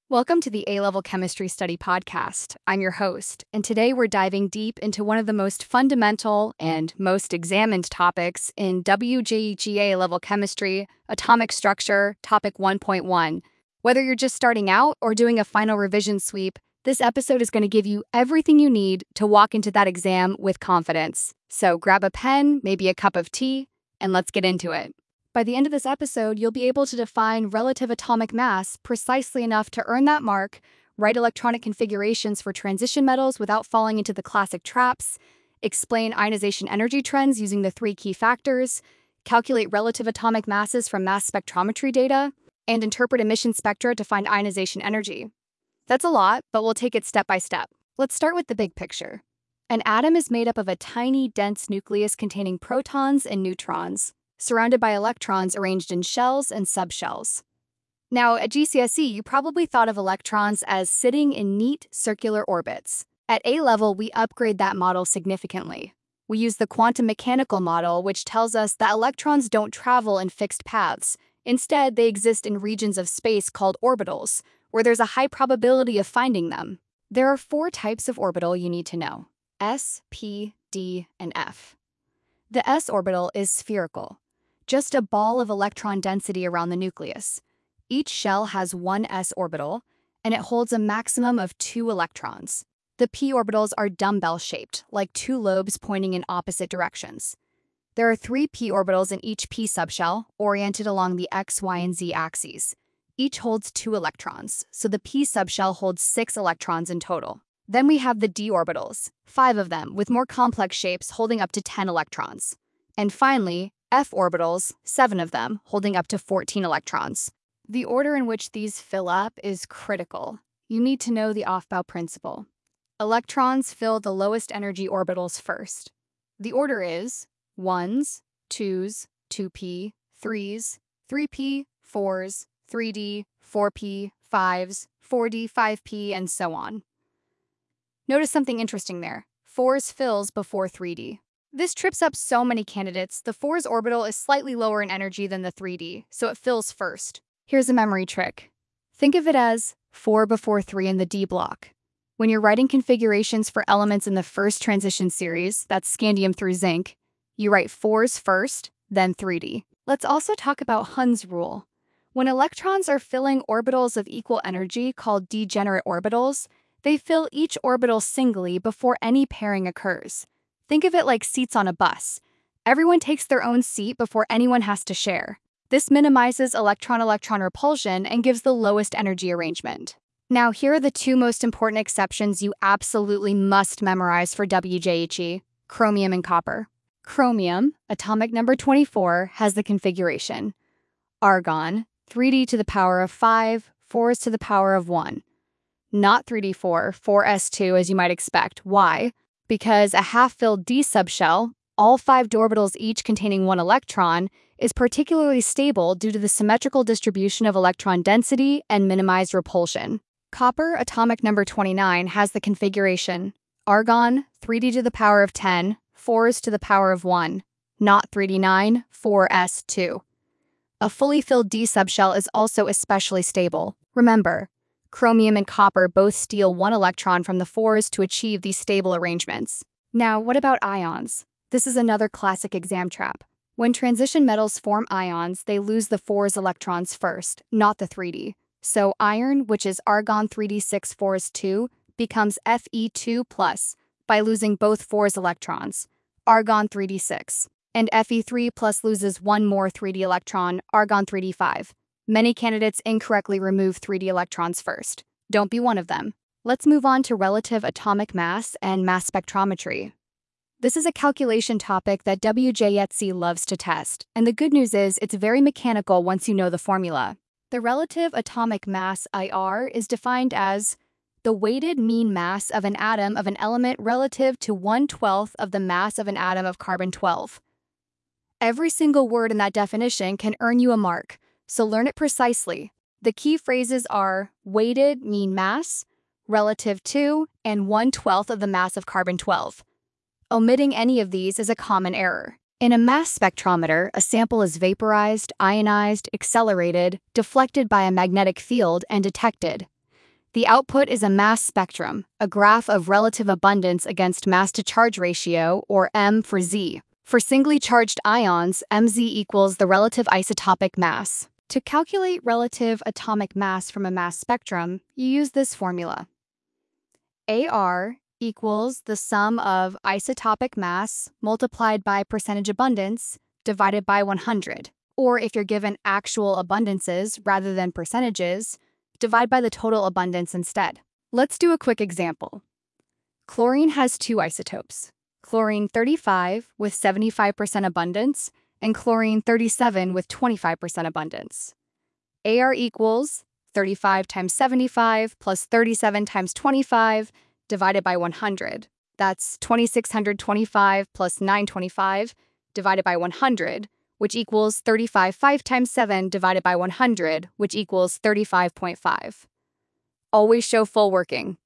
Welcome to the A-Level Chemistry Study Podcast. I'm your host, and today we're diving deep into one of the most fundamental and most examined topics in WJET A-Level Chemistry, Atomic Structure, Topic 1.1. Whether you're just starting out or doing a final revision sweep, this episode is going to give you everything you need to walk into that exam with confidence. So grab a pen, maybe a cup of tea, and let's get into it. By the end of this episode, you'll be able to define relative atomic mass precisely enough to earn that mark, write electronic configurations for transition metals without falling into the classic traps, explain ionization energy trends using the three key factors, calculate relative atomic masses from mass spectrometry data, and interpret emission spectra to find ionization energy. That's a lot, but we'll take it step by step. Let's start with the big picture. An atom is made up of a tiny, dense nucleus containing protons and neutrons, surrounded by electrons arranged in shells and subshells. Now, at GCSE, you probably thought of electrons as sitting in neat, circular orbits. At A-Level, we upgrade that model significantly. We use the quantum mechanical model, which tells us that electrons don't travel in fixed paths. Instead, they exist in regions of space called orbitals, where there's a high probability of finding them. There are four types of orbital you need to know: S, P, D, and F. The S orbital is spherical, just a ball of electron density around the nucleus. Each shell has one s orbital, and it holds a maximum of 2 electrons. The p orbitals are dumbbell-shaped, like 2 lobes pointing in opposite directions. There are 3 p orbitals in each p subshell, oriented along the x, y, and z axes. Each holds 2 electrons, so the p subshell holds 6 electrons in total. Then we have the d orbitals, 5 of them, with more complex shapes holding up to 10 electrons. And finally, f orbitals, 7 of them, holding up to 14 electrons. The order in which these fill up is critical. You need to know the Aufbau principle. Electrons fill the lowest energy orbitals first. The order is 1s, 2s, 2p, 3s, 3p, 4s, 3d, 4p, 5s, 4d, 5p, and so on. Notice something interesting there. 4s fills before 3d. This trips up so many candidates. The 4's orbital is slightly lower in energy than the 3d, so it fills first. Here's a memory trick. Think of it as 4 before 3 in the d block. When you're writing configurations for elements in the first transition series, that's scandium through zinc, you write 4's first, then 3d. Let's also talk about Hund's rule. When electrons are filling orbitals of equal energy called degenerate orbitals, they fill each orbital singly before any pairing occurs. Think of it like seats on a bus. Everyone takes their own seat before anyone has to share. This minimizes electron-electron repulsion and gives the lowest energy arrangement. Now, here are the 2 most important exceptions you absolutely must memorize for WJHE: chromium and copper. Chromium, atomic number 24, has the configuration argon, 3d to the power of 5, 4s to the power of 1. Not 3d4, 4s2 as you might expect. Why? Because a half-filled d subshell, all 5 d orbitals each containing 1 electron, is particularly stable due to the symmetrical distribution of electron density and minimized repulsion. Copper, atomic number 29, has the configuration argon, 3d to the power of 10, 4s to the power of 1, not 3d9, 4s2. A fully filled d subshell is also especially stable. Remember, chromium and copper both steal 1 electron from the 4s to achieve these stable arrangements. Now, what about ions? This is another classic exam trap. When transition metals form ions, they lose the 4s electrons first, not the 3d. So iron, which is argon 3d6 4s 2, becomes Fe2+ by losing both 4s electrons, argon 3d6. And Fe3+ loses 1 more 3d electron, argon 3d5. Many candidates incorrectly remove 3d electrons first. Don't be one of them. Let's move on to relative atomic mass and mass spectrometry. This is a calculation topic that WJET loves to test, and the good news is it's very mechanical once you know the formula. The relative atomic mass, IR, is defined as the weighted mean mass of an atom of an element relative to 1/12 of the mass of an atom of carbon-12. Every single word in that definition can earn you a mark, so learn it precisely. The key phrases are weighted mean mass, relative to, and 1/12 of the mass of carbon-12. Omitting any of these is a common error. In a mass spectrometer, a sample is vaporized, ionized, accelerated, deflected by a magnetic field, and detected. The output is a mass spectrum, a graph of relative abundance against mass-to-charge ratio, or M for Z. For singly charged ions, Mz equals the relative isotopic mass. To calculate relative atomic mass from a mass spectrum, you use this formula. AR equals the sum of isotopic mass multiplied by percentage abundance divided by 100. Or if you're given actual abundances rather than percentages, divide by the total abundance instead. Let's do a quick example. Chlorine has two isotopes, chlorine 35 with 75% abundance and chlorine 37 with 25% abundance. AR equals 35 times 75 plus 37 times 25 divided by 100. That's 2625 plus 925 divided by 100, which equals 35 5 times 7 divided by 100, which equals 35.5. Always show full working.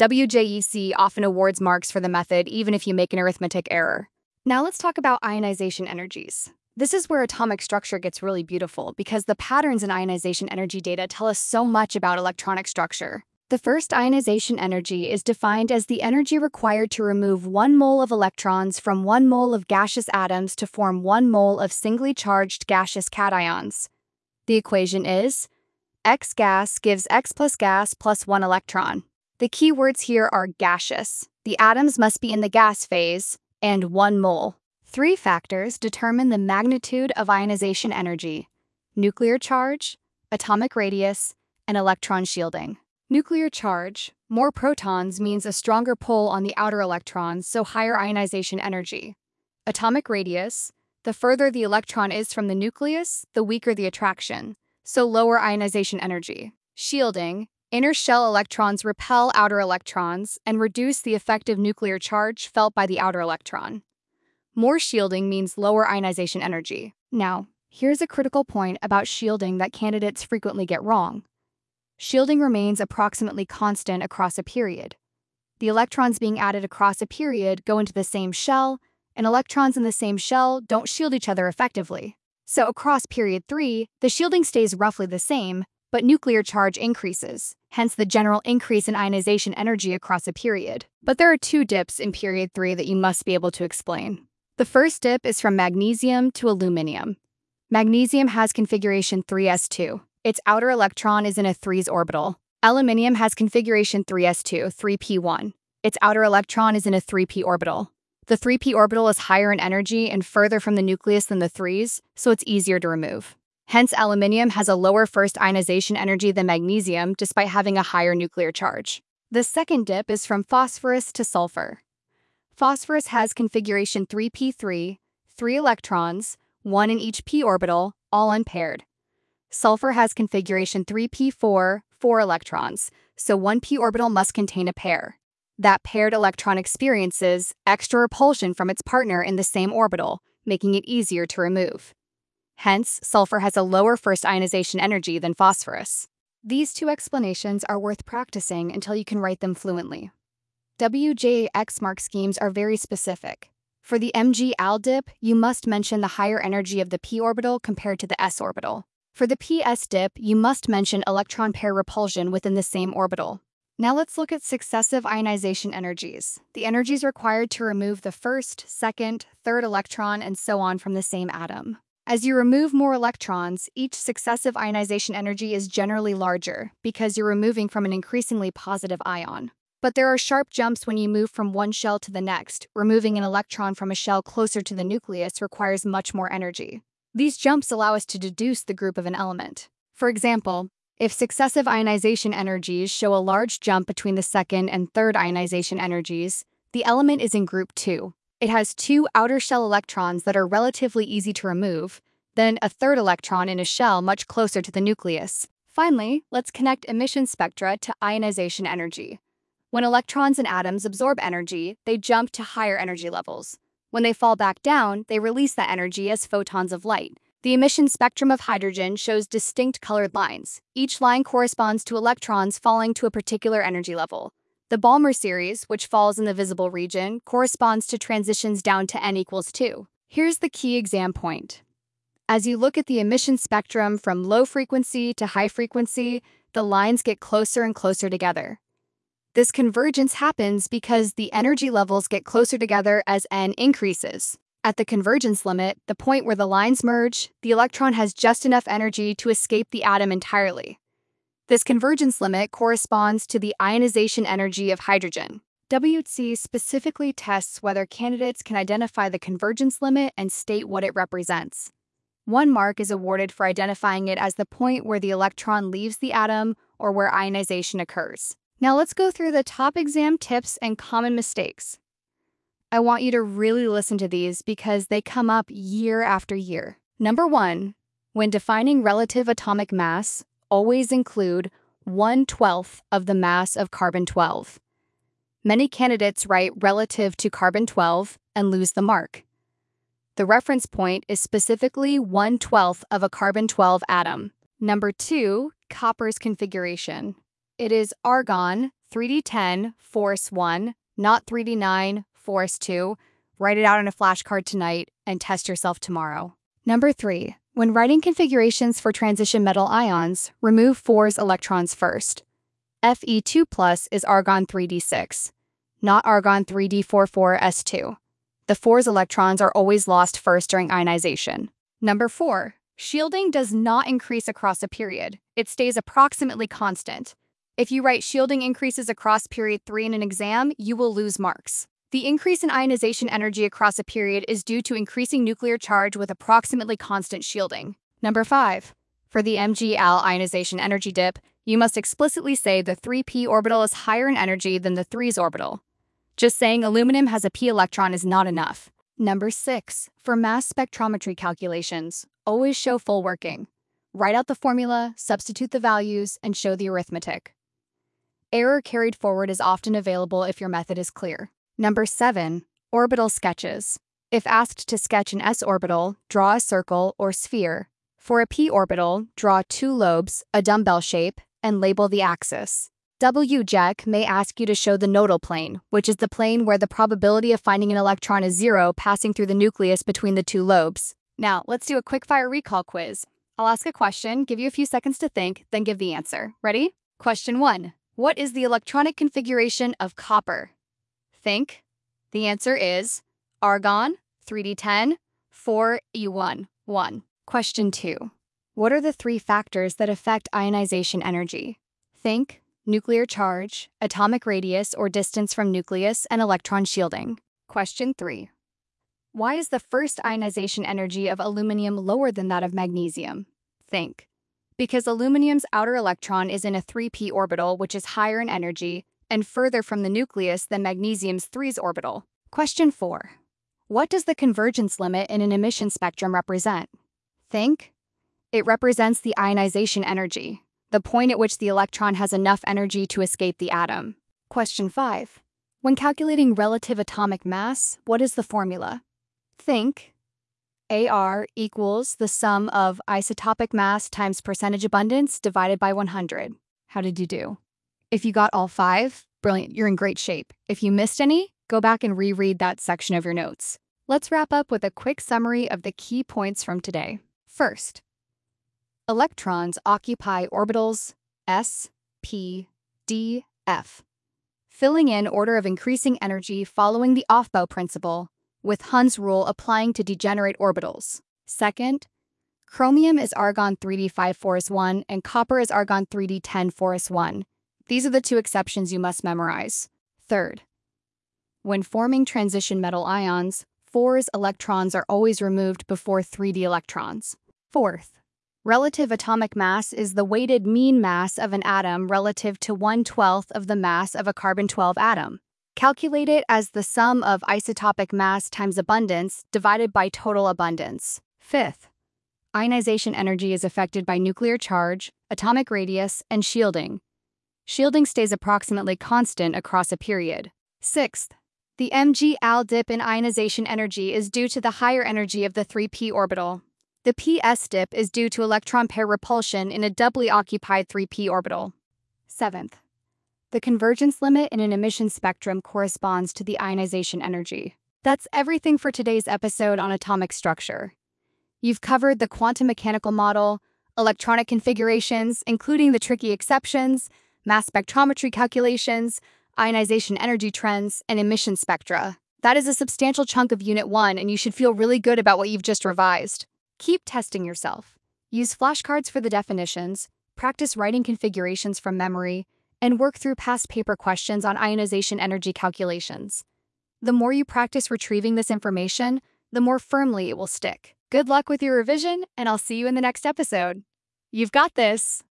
WJEC often awards marks for the method even if you make an arithmetic error. Now let's talk about ionization energies. This is where atomic structure gets really beautiful because the patterns in ionization energy data tell us so much about electronic structure. The first ionization energy is defined as the energy required to remove 1 mole of electrons from 1 mole of gaseous atoms to form 1 mole of singly charged gaseous cations. The equation is X gas gives X plus gas plus 1 electron. The key words here are gaseous. The atoms must be in the gas phase, and 1 mole. 3 factors determine the magnitude of ionization energy: nuclear charge, atomic radius, and electron shielding. Nuclear charge, more protons means a stronger pull on the outer electrons, so higher ionization energy. Atomic radius, the further the electron is from the nucleus, the weaker the attraction, so lower ionization energy. Shielding, inner shell electrons repel outer electrons and reduce the effective nuclear charge felt by the outer electron. More shielding means lower ionization energy. Now, here's a critical point about shielding that candidates frequently get wrong. Shielding remains approximately constant across a period. The electrons being added across a period go into the same shell, and electrons in the same shell don't shield each other effectively. So across period 3, the shielding stays roughly the same, but nuclear charge increases, hence the general increase in ionization energy across a period. But there are 2 dips in period 3 that you must be able to explain. The first dip is from magnesium to aluminum. Magnesium has configuration 3s2. Its outer electron is in a 3s orbital. Aluminium has configuration 3s2, 3p1. Its outer electron is in a 3p orbital. The 3p orbital is higher in energy and further from the nucleus than the 3s, so it's easier to remove. Hence, aluminium has a lower first ionization energy than magnesium despite having a higher nuclear charge. The second dip is from phosphorus to sulfur. Phosphorus has configuration 3p3, 3 electrons, 1 in each p orbital, all unpaired. Sulfur has configuration 3p4, 4 electrons, so 1 p orbital must contain a pair. That paired electron experiences extra repulsion from its partner in the same orbital, making it easier to remove. Hence, sulfur has a lower first ionization energy than phosphorus. These 2 explanations are worth practicing until you can write them fluently. WJAX mark schemes are very specific. For the Mg-Al dip, you must mention the higher energy of the p orbital compared to the s orbital. For the ps dip, you must mention electron pair repulsion within the same orbital. Now let's look at successive ionization energies, the energies required to remove the first, second, third electron, and so on from the same atom. As you remove more electrons, each successive ionization energy is generally larger because you're removing from an increasingly positive ion. But there are sharp jumps when you move from one shell to the next. Removing an electron from a shell closer to the nucleus requires much more energy. These jumps allow us to deduce the group of an element. For example, if successive ionization energies show a large jump between the second and third ionization energies, the element is in group 2. It has 2 outer shell electrons that are relatively easy to remove, then a third electron in a shell much closer to the nucleus. Finally, let's connect emission spectra to ionization energy. When electrons and atoms absorb energy, they jump to higher energy levels. When they fall back down, they release that energy as photons of light. The emission spectrum of hydrogen shows distinct colored lines. Each line corresponds to electrons falling to a particular energy level. The Balmer series, which falls in the visible region, corresponds to transitions down to n equals 2. Here's the key exam point. As you look at the emission spectrum from low frequency to high frequency, the lines get closer and closer together. This convergence happens because the energy levels get closer together as n increases. At the convergence limit, the point where the lines merge, the electron has just enough energy to escape the atom entirely. This convergence limit corresponds to the ionization energy of hydrogen. WC specifically tests whether candidates can identify the convergence limit and state what it represents. 1 mark is awarded for identifying it as the point where the electron leaves the atom or where ionization occurs. Now let's go through the top exam tips and common mistakes. I want you to really listen to these because they come up year after year. Number 1, when defining relative atomic mass, always include 1/12 of the mass of carbon-12. Many candidates write relative to carbon-12 and lose the mark. The reference point is specifically 1/12 of a carbon-12 atom. Number 2, copper's configuration. It is argon 3d10 force 1, not 3d9 force 2. Write it out on a flashcard tonight and test yourself tomorrow. Number 3, when writing configurations for transition metal ions, remove 4's electrons first. Fe2+ is argon 3d6, not argon 3d44s2. The 4's electrons are always lost first during ionization. Number 4, shielding does not increase across a period. It stays approximately constant. If you write shielding increases across period 3 in an exam, you will lose marks. The increase in ionization energy across a period is due to increasing nuclear charge with approximately constant shielding. Number 5, for the Mg-Al ionization energy dip, you must explicitly say the 3p orbital is higher in energy than the 3s orbital. Just saying aluminum has a p electron is not enough. Number 6, for mass spectrometry calculations, always show full working. Write out the formula, substitute the values, and show the arithmetic. Error carried forward is often available if your method is clear. Number 7, orbital sketches. If asked to sketch an s orbital, draw a circle or sphere. For a p orbital, draw 2 lobes, a dumbbell shape, and label the axis. WJEC may ask you to show the nodal plane, which is the plane where the probability of finding an electron is 0 passing through the nucleus between the 2 lobes. Now, let's do a quick-fire recall quiz. I'll ask a question, give you a few seconds to think, then give the answer. Ready? Question 1. What is the electronic configuration of copper? Think. The answer is argon, 3d10, 4e1, 1. Question 2. What are the 3 factors that affect ionization energy? Think. Nuclear charge, atomic radius or distance from nucleus, and electron shielding. Question 3. Why is the first ionization energy of aluminum lower than that of magnesium? Think. Because aluminum's outer electron is in a 3p orbital, which is higher in energy, and further from the nucleus than magnesium's 3s orbital. Question 4. What does the convergence limit in an emission spectrum represent? Think. It represents the ionization energy, the point at which the electron has enough energy to escape the atom. Question 5. When calculating relative atomic mass, what is the formula? Think. AR equals the sum of isotopic mass times percentage abundance divided by 100. How did you do? If you got all 5, brilliant, you're in great shape. If you missed any, go back and reread that section of your notes. Let's wrap up with a quick summary of the key points from today. First, electrons occupy orbitals s, p, d, f, filling in order of increasing energy following the Aufbau principle, with Hund's rule applying to degenerate orbitals. Second, chromium is argon 3d5 force 1 and copper is argon 3d10 force 1. These are the 2 exceptions you must memorize. Third, when forming transition metal ions, 4's electrons are always removed before 3d electrons. Fourth, relative atomic mass is the weighted mean mass of an atom relative to 1/12 of the mass of a carbon-12 atom. Calculate it as the sum of isotopic mass times abundance divided by total abundance. Fifth, ionization energy is affected by nuclear charge, atomic radius, and shielding. Shielding stays approximately constant across a period. Sixth, the Mg-Al dip in ionization energy is due to the higher energy of the 3p orbital. The ps dip is due to electron pair repulsion in a doubly occupied 3p orbital. Seventh, the convergence limit in an emission spectrum corresponds to the ionization energy. That's everything for today's episode on atomic structure. You've covered the quantum mechanical model, electronic configurations, including the tricky exceptions, mass spectrometry calculations, ionization energy trends, and emission spectra. That is a substantial chunk of Unit 1, and you should feel really good about what you've just revised. Keep testing yourself. Use flashcards for the definitions, practice writing configurations from memory, and work through past paper questions on ionization energy calculations. The more you practice retrieving this information, the more firmly it will stick. Good luck with your revision, and I'll see you in the next episode. You've got this!